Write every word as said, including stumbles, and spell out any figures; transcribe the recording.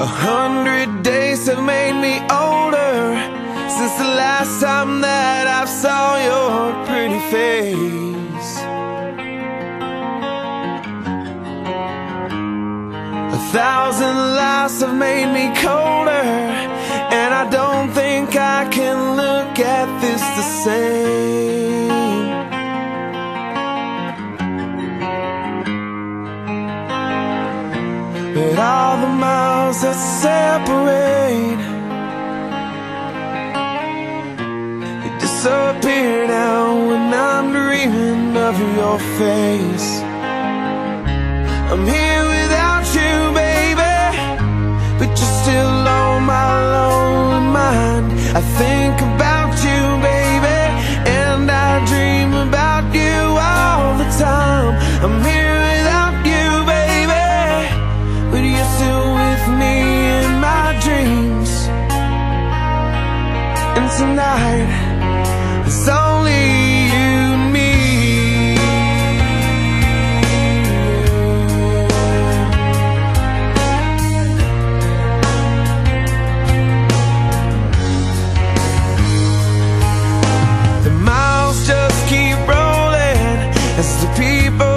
A hundred days have made me older since the last time that I saw your pretty face. A thousand lives have made me colder, and I don't think I can look at this the same. But all the miles that separate, they disappear now when I'm dreaming of your face. I'm here without you, baby, but you're still on my lonely mind. I think about you, baby, and I dream about you all the time. I'm here without you, baby, but you're still with me in my dreams. And tonight, it's only you and me. The miles just keep rolling as the people